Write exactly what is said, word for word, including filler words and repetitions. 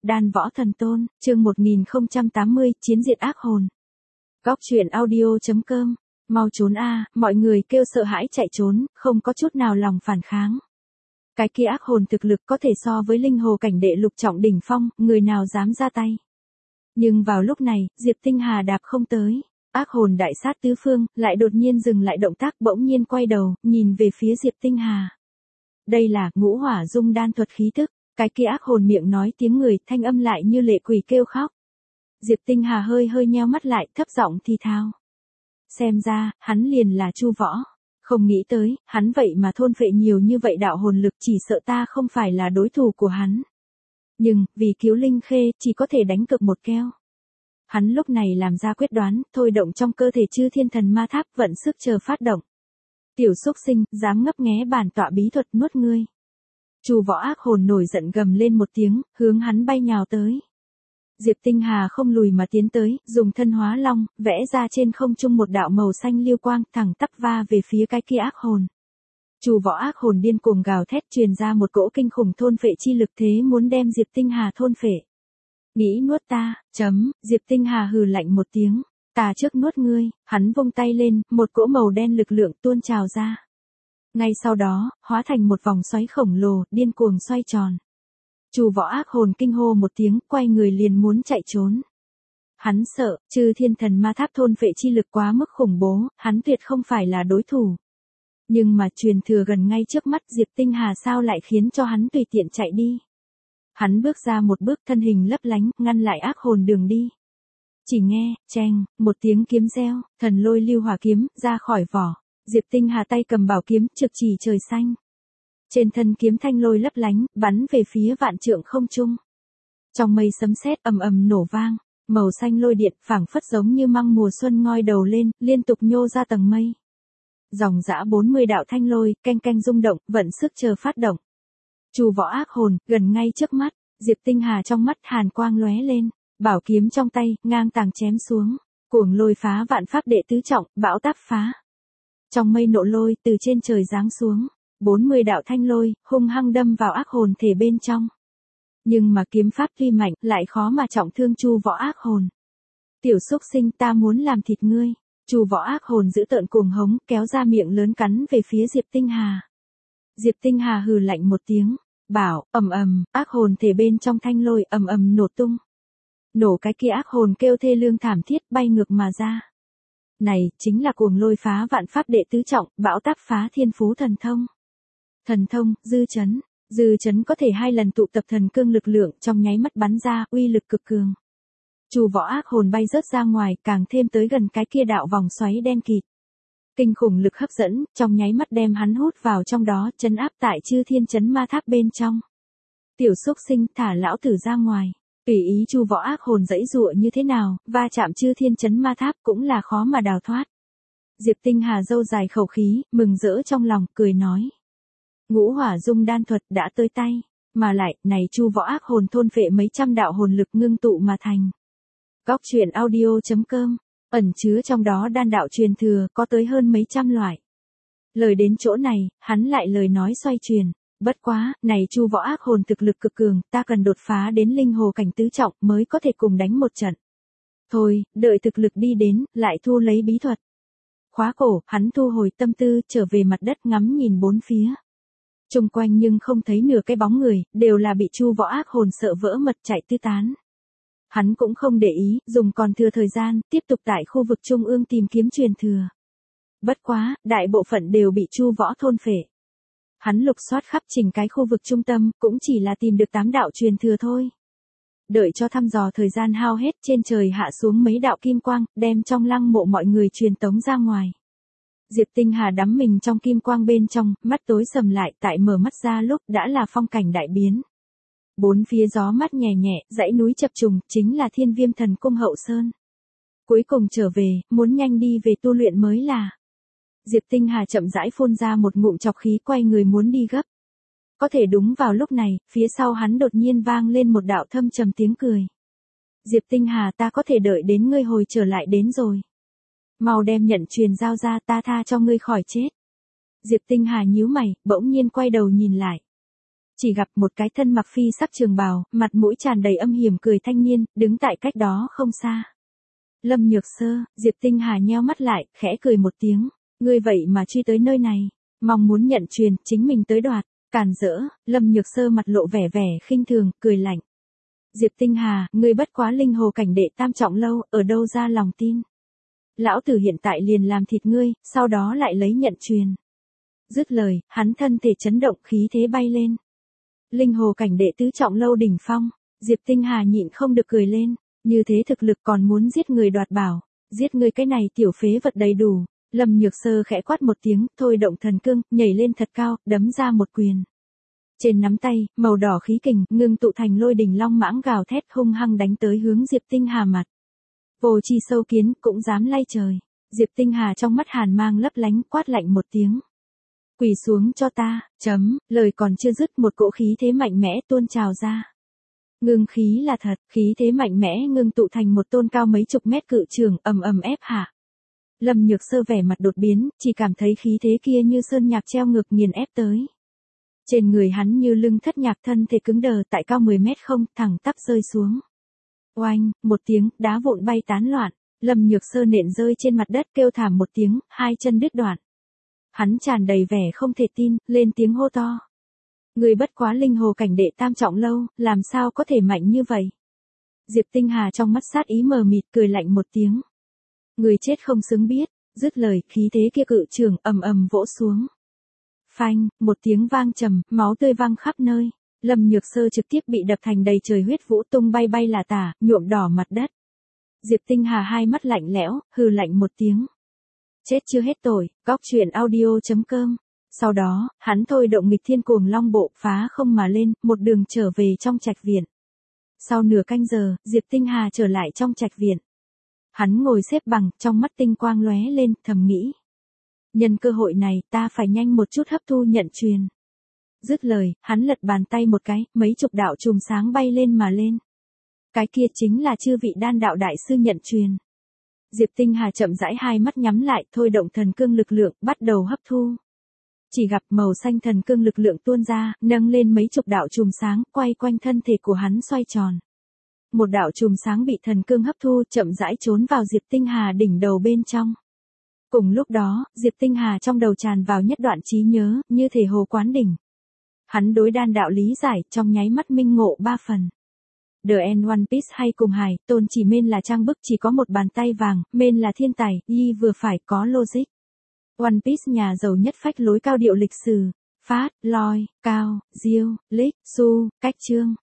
Đan Võ Thần Tôn, chương một nghìn không trăm tám mươi, Chiến diệt ác hồn. Góc truyện audio chấm com, mau trốn a, mọi người kêu sợ hãi chạy trốn, không có chút nào lòng phản kháng. Cái kia ác hồn thực lực có thể so với linh hồ cảnh đệ lục trọng đỉnh phong, người nào dám ra tay. Nhưng vào lúc này, Diệp Tinh Hà đạp không tới, ác hồn đại sát tứ phương, lại đột nhiên dừng lại động tác, bỗng nhiên quay đầu, nhìn về phía Diệp Tinh Hà. Đây là ngũ hỏa dung đan thuật khí tức. Cái kia ác hồn miệng nói tiếng người, thanh âm lại như lệ quỷ kêu khóc. Diệp Tinh Hà hơi hơi nheo mắt lại, thấp giọng thì thào. Xem ra, hắn liền là Chu Võ. Không nghĩ tới, hắn vậy mà thôn phệ nhiều như vậy đạo hồn lực, chỉ sợ ta không phải là đối thủ của hắn. Nhưng, vì cứu Linh Khê, chỉ có thể đánh cược một keo. Hắn lúc này làm ra quyết đoán, thôi động trong cơ thể Chư Thiên Thần Ma Tháp, vận sức chờ phát động. Tiểu xúc sinh, dám ngấp nghé bản tọa bí thuật nuốt ngươi. Chu Võ ác hồn nổi giận gầm lên một tiếng, hướng hắn bay nhào tới. Diệp Tinh Hà không lùi mà tiến tới, dùng thân hóa long, vẽ ra trên không trung một đạo màu xanh liêu quang, thẳng tắp va về phía cái kia ác hồn. Chu Võ ác hồn điên cuồng gào thét, truyền ra một cỗ kinh khủng thôn phệ chi lực, thế muốn đem Diệp Tinh Hà thôn phệ. Nghĩ nuốt ta, chấm, Diệp Tinh Hà hừ lạnh một tiếng, ta trước nuốt ngươi, hắn vung tay lên, một cỗ màu đen lực lượng tuôn trào ra. Ngay sau đó, hóa thành một vòng xoáy khổng lồ, điên cuồng xoay tròn. Chu Võ ác hồn kinh hô một tiếng, quay người liền muốn chạy trốn. Hắn sợ, Chư Thiên Thần Ma Tháp thôn phệ chi lực quá mức khủng bố, hắn tuyệt không phải là đối thủ. Nhưng mà truyền thừa gần ngay trước mắt, Diệp Tinh Hà sao lại khiến cho hắn tùy tiện chạy đi. Hắn bước ra một bước, thân hình lấp lánh, ngăn lại ác hồn đường đi. Chỉ nghe, cheng, một tiếng kiếm reo, thần lôi lưu hỏa kiếm, ra khỏi vỏ. Diệp Tinh Hà tay cầm bảo kiếm, trực chỉ trời xanh. Trên thân kiếm thanh lôi lấp lánh, bắn về phía vạn trượng không trung. Trong mây sấm sét ầm ầm nổ vang, màu xanh lôi điện phảng phất giống như măng mùa xuân ngoi đầu lên, liên tục nhô ra tầng mây. Dòng dã bốn mươi đạo thanh lôi, canh canh rung động, vận sức chờ phát động. Chu Võ ác hồn, gần ngay trước mắt, Diệp Tinh Hà trong mắt hàn quang lóe lên, bảo kiếm trong tay, ngang tàng chém xuống, cuồng lôi phá vạn pháp đệ tứ trọng, bão táp phá. Trong mây nộ lôi, từ trên trời giáng xuống, bốn mươi đạo thanh lôi, hung hăng đâm vào ác hồn thể bên trong. Nhưng mà kiếm pháp tuy mạnh, lại khó mà trọng thương Chu Võ ác hồn. Tiểu xúc sinh, ta muốn làm thịt ngươi. Chu Võ ác hồn giữ tợn cuồng hống, kéo ra miệng lớn cắn về phía Diệp Tinh Hà. Diệp Tinh Hà hừ lạnh một tiếng, bảo, ầm ầm, ác hồn thể bên trong thanh lôi ầm ầm nổ tung. Nổ cái kia ác hồn kêu thê lương thảm thiết, bay ngược mà ra. Này, chính là cuồng lôi phá vạn pháp đệ tứ trọng, bão táp phá thiên phú thần thông. Thần thông, dư chấn. Dư chấn có thể hai lần tụ tập thần cương lực lượng, trong nháy mắt bắn ra, uy lực cực cường. Chu Võ ác hồn bay rớt ra ngoài, càng thêm tới gần cái kia đạo vòng xoáy đen kịt. Kinh khủng lực hấp dẫn, trong nháy mắt đem hắn hút vào trong đó, trấn áp tại Chư Thiên Chấn Ma Tháp bên trong. Tiểu xúc sinh, thả lão tử ra ngoài. Tùy ý Chu Võ ác hồn dãy dụa như thế nào, va chạm Chư Thiên Chấn Ma Tháp cũng là khó mà đào thoát. Diệp Tinh Hà râu dài khẩu khí, mừng rỡ trong lòng, cười nói. Ngũ hỏa dung đan thuật đã tới tay, mà lại, này Chu Võ ác hồn thôn phệ mấy trăm đạo hồn lực ngưng tụ mà thành. Góc truyện audio chấm com, ẩn chứa trong đó đan đạo truyền thừa, có tới hơn mấy trăm loại. Lời đến chỗ này, hắn lại lời nói xoay truyền. Bất quá, này Chu Võ ác hồn thực lực cực cường, ta cần đột phá đến linh hồ cảnh tứ trọng mới có thể cùng đánh một trận. Thôi, đợi thực lực đi đến, lại thu lấy bí thuật. Khóa cổ, hắn thu hồi tâm tư, trở về mặt đất ngắm nhìn bốn phía. Xung quanh nhưng không thấy nửa cái bóng người, đều là bị Chu Võ ác hồn sợ vỡ mật chạy tứ tán. Hắn cũng không để ý, dùng còn thừa thời gian, tiếp tục tại khu vực trung ương tìm kiếm truyền thừa. Bất quá, đại bộ phận đều bị Chu Võ thôn phệ. Hắn lục soát khắp chỉnh cái khu vực trung tâm, cũng chỉ là tìm được tám đạo truyền thừa thôi. Đợi cho thăm dò thời gian hao hết, trên trời hạ xuống mấy đạo kim quang, đem trong lăng mộ mọi người truyền tống ra ngoài. Diệp Tinh Hà đắm mình trong kim quang bên trong, mắt tối sầm lại, tại mở mắt ra lúc đã là phong cảnh đại biến. Bốn phía gió mát nhẹ nhẹ, dãy núi chập trùng, chính là Thiên Viêm Thần Cung hậu sơn. Cuối cùng trở về, muốn nhanh đi về tu luyện mới là. Diệp Tinh Hà chậm rãi phun ra một ngụm chọc khí, quay người muốn đi gấp. Có thể đúng vào lúc này, phía sau hắn đột nhiên vang lên một đạo thâm trầm tiếng cười. Diệp Tinh Hà, ta có thể đợi đến ngươi hồi trở lại đến rồi. Mau đem nhận truyền giao ra, ta tha cho ngươi khỏi chết. Diệp Tinh Hà nhíu mày, bỗng nhiên quay đầu nhìn lại. Chỉ gặp một cái thân mặc phi sắc trường bào, mặt mũi tràn đầy âm hiểm cười thanh niên, đứng tại cách đó không xa. Lâm Nhược Sơ, Diệp Tinh Hà nheo mắt lại, khẽ cười một tiếng, ngươi vậy mà truy tới nơi này, mong muốn nhận truyền, chính mình tới đoạt, càn rỡ. Lâm Nhược Sơ mặt lộ vẻ vẻ khinh thường, cười lạnh. Diệp Tinh Hà, ngươi bất quá linh hồ cảnh đệ tam trọng lâu, ở đâu ra lòng tin? Lão tử hiện tại liền làm thịt ngươi, sau đó lại lấy nhận truyền. Dứt lời, hắn thân thể chấn động, khí thế bay lên. Linh hồ cảnh đệ tứ trọng lâu đỉnh phong, Diệp Tinh Hà nhịn không được cười lên, như thế thực lực còn muốn giết người đoạt bảo, giết ngươi cái này tiểu phế vật đầy đủ. Lâm Nhược Sơ khẽ quát một tiếng, thôi động thần cương, nhảy lên thật cao, đấm ra một quyền. Trên nắm tay, màu đỏ khí kình, ngưng tụ thành lôi đỉnh long mãng gào thét hung hăng đánh tới hướng Diệp Tinh Hà mặt. Vô chi sâu kiến, cũng dám lay trời. Diệp Tinh Hà trong mắt hàn mang lấp lánh, quát lạnh một tiếng. Quỳ xuống cho ta, chấm, lời còn chưa dứt một cỗ khí thế mạnh mẽ tuôn trào ra. Ngưng khí là thật, khí thế mạnh mẽ ngưng tụ thành một tôn cao mấy chục mét cự trường ầm ầm ép hạ. Lâm Nhược Sơ vẻ mặt đột biến, chỉ cảm thấy khí thế kia như sơn nhạc treo ngược nghiền ép tới. Trên người hắn như lưng thất nhạc, thân thể cứng đờ tại cao mười mét không, thẳng tắp rơi xuống. Oanh, một tiếng, đá vụn bay tán loạn, Lâm Nhược Sơ nện rơi trên mặt đất kêu thảm một tiếng, hai chân đứt đoạn. Hắn tràn đầy vẻ không thể tin, lên tiếng hô to. Người bất quá linh hồ cảnh đệ tam trọng lâu, làm sao có thể mạnh như vậy? Diệp Tinh Hà trong mắt sát ý mờ mịt, cười lạnh một tiếng. Người chết không xứng biết, dứt lời, khí thế kia cự trường ầm ầm vỗ xuống. Phanh, một tiếng vang trầm, máu tươi văng khắp nơi. Lâm Nhược Sơ trực tiếp bị đập thành đầy trời huyết vũ tung bay bay là tả, nhuộm đỏ mặt đất. Diệp Tinh Hà hai mắt lạnh lẽo, hừ lạnh một tiếng. Chết chưa hết tội, góc truyện audio chấm com. Sau đó, hắn thôi động nghịch thiên cuồng long bộ phá không mà lên, một đường trở về trong trạch viện. Sau nửa canh giờ, Diệp Tinh Hà trở lại trong trạch viện. Hắn ngồi xếp bằng, trong mắt tinh quang lóe lên, thầm nghĩ. Nhân cơ hội này, ta phải nhanh một chút hấp thu nhận truyền. Dứt lời, hắn lật bàn tay một cái, mấy chục đạo chùm sáng bay lên mà lên. Cái kia chính là chư vị đan đạo đại sư nhận truyền. Diệp Tinh Hà chậm rãi hai mắt nhắm lại, thôi động thần cương lực lượng, bắt đầu hấp thu. Chỉ gặp màu xanh thần cương lực lượng tuôn ra, nâng lên mấy chục đạo chùm sáng, quay quanh thân thể của hắn xoay tròn. Một đạo chùm sáng bị thần cương hấp thu, chậm rãi trốn vào Diệp Tinh Hà đỉnh đầu bên trong. Cùng lúc đó, Diệp Tinh Hà trong đầu tràn vào nhất đoạn trí nhớ, như thể hồ quán đỉnh. Hắn đối đan đạo lý giải, trong nháy mắt minh ngộ ba phần. The End One Piece hay cùng hài, tôn chỉ men là trang bức chỉ có một bàn tay vàng, men là thiên tài, y vừa phải có logic. One Piece nhà giàu nhất phách lối cao điệu lịch sử, phát, loi, cao, diêu, lích, su, cách chương.